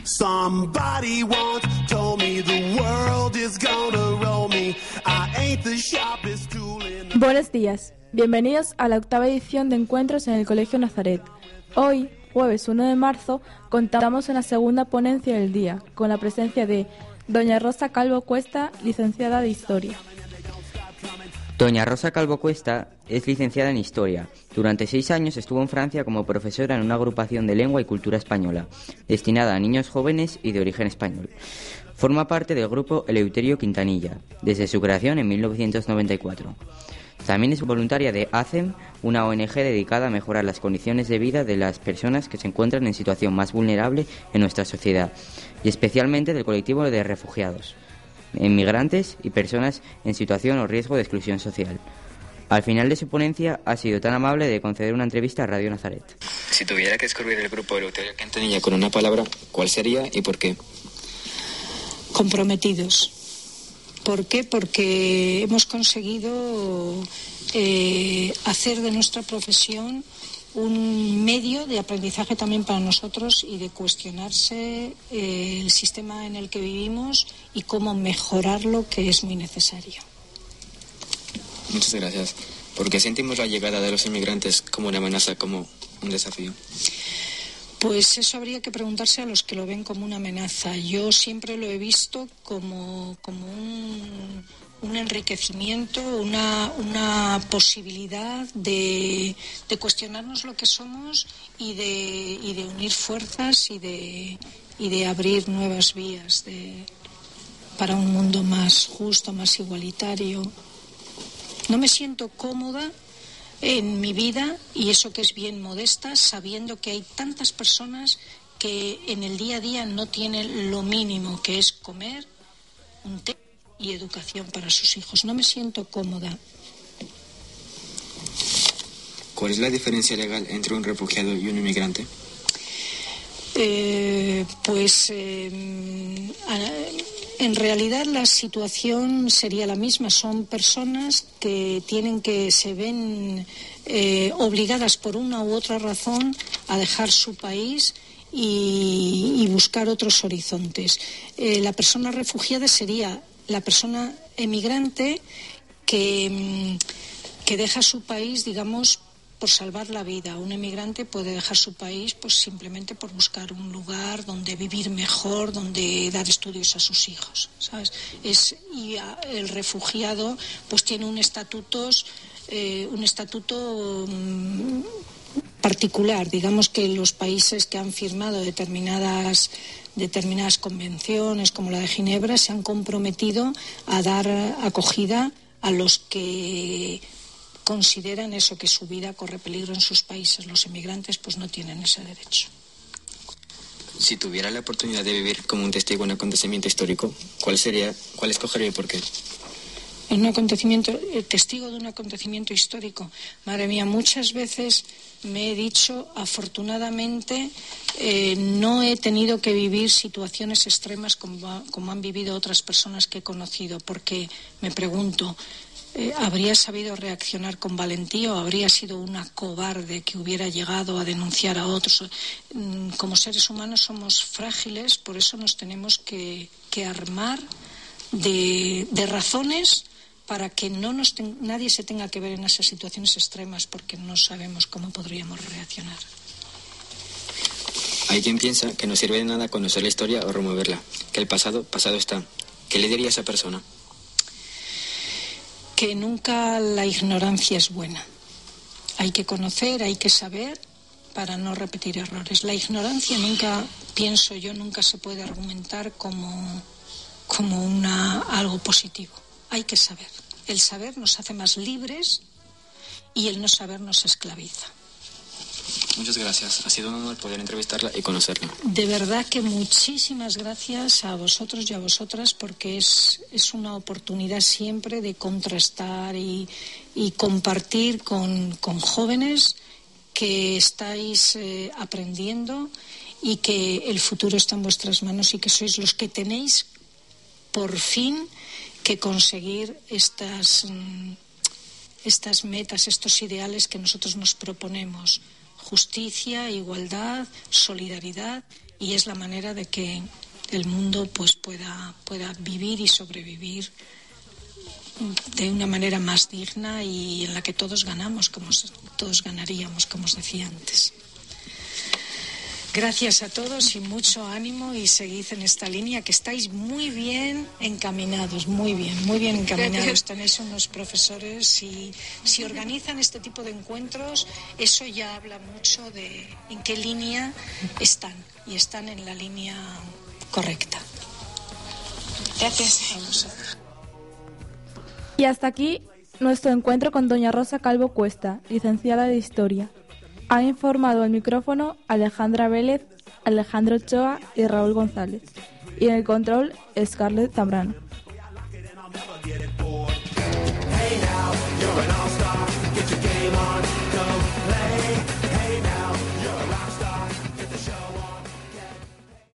Somebody once told me the world is gonna roll me. I ain't the sharpest tool in the... Buenos días, bienvenidos a la octava edición de Encuentros en el Colegio Nazaret. Hoy, jueves 1 de marzo, contamos en la segunda ponencia del día, con la presencia de doña Rosa Calvo Cuesta, licenciada de Historia. Doña Rosa Calvo Cuesta es licenciada en Historia. Durante 6 años estuvo en Francia como profesora en una agrupación de lengua y cultura española, destinada a niños jóvenes y de origen español. Forma parte del grupo Eleuterio Quintanilla, desde su creación en 1994. También es voluntaria de ACEM, una ONG dedicada a mejorar las condiciones de vida de las personas que se encuentran en situación más vulnerable en nuestra sociedad, y especialmente del colectivo de refugiados, inmigrantes y personas en situación o riesgo de exclusión social. Al final de su ponencia ha sido tan amable de conceder una entrevista a Radio Nazaret. Si tuviera que describir el grupo Eleuterio Quintanilla con una palabra, ¿cuál sería y por qué? Comprometidos. ¿Por qué? Porque hemos conseguido hacer de nuestra profesión un medio de aprendizaje también para nosotros y de cuestionarse el sistema en el que vivimos y cómo mejorarlo, que es muy necesario. Muchas gracias. ¿Por qué sentimos la llegada de los inmigrantes como una amenaza, como un desafío? Pues eso habría que preguntarse a los que lo ven como una amenaza. Yo siempre lo he visto como un enriquecimiento, una posibilidad de cuestionarnos lo que somos y de unir fuerzas y de abrir nuevas vías para un mundo más justo, más igualitario. No me siento cómoda en mi vida, y eso que es bien modesta, sabiendo que hay tantas personas que en el día a día no tienen lo mínimo, que es comer, un té y educación para sus hijos. No me siento cómoda. ¿Cuál es la diferencia legal entre un refugiado y un inmigrante? En realidad la situación sería la misma. Son personas que se ven obligadas por una u otra razón a dejar su país y buscar otros horizontes. La persona refugiada sería la persona emigrante que deja su país, digamos, por salvar la vida. Un emigrante puede dejar su país pues simplemente por buscar un lugar donde vivir mejor, donde dar estudios a sus hijos, ¿sabes? Y el refugiado pues tiene un estatuto particular. Digamos que los países que han firmado determinadas convenciones, como la de Ginebra, se han comprometido a dar acogida a los que consideran eso, que su vida corre peligro en sus países. Los inmigrantes pues no tienen ese derecho. Si tuviera la oportunidad de vivir como un testigo en un acontecimiento histórico, ¿cuál escogería y por qué? Testigo de un acontecimiento histórico. Madre mía, muchas veces me he dicho, afortunadamente, no he tenido que vivir situaciones extremas como han vivido otras personas que he conocido, porque me pregunto, ¿habría sabido reaccionar con valentía o habría sido una cobarde que hubiera llegado a denunciar a otros? Como seres humanos somos frágiles, por eso nos tenemos que armar de razones para que nadie se tenga que ver en esas situaciones extremas, porque no sabemos cómo podríamos reaccionar. Hay quien piensa que no sirve de nada conocer la historia o removerla, que el pasado está. ¿Qué le diría a esa persona? Que nunca la ignorancia es buena. Hay que conocer, hay que saber para no repetir errores. La ignorancia nunca se puede argumentar como algo positivo. Hay que saber. El saber nos hace más libres y el no saber nos esclaviza. Muchas gracias. Ha sido un honor poder entrevistarla y conocerla. De verdad que muchísimas gracias a vosotros y a vosotras, porque es una oportunidad siempre de contrastar y compartir con jóvenes que estáis aprendiendo y que el futuro está en vuestras manos y que sois los que tenéis por fin que conseguir estas metas, estos ideales que nosotros nos proponemos: justicia, igualdad, solidaridad y es la manera de que el mundo pues pueda vivir y sobrevivir de una manera más digna y en la que todos ganamos, todos ganaríamos, como os decía antes. Gracias a todos y mucho ánimo, y seguid en esta línea, que estáis muy bien encaminados, muy bien encaminados. Gracias. Tenéis unos profesores, y si organizan este tipo de encuentros, eso ya habla mucho de en qué línea están, y están en la línea correcta. Gracias. Vamos a ver. Y hasta aquí nuestro encuentro con doña Rosa Calvo Cuesta, licenciada de Historia. Han informado al micrófono Alejandra Vélez, Alejandro Ochoa y Raúl González. Y en el control, Scarlett Zambrano.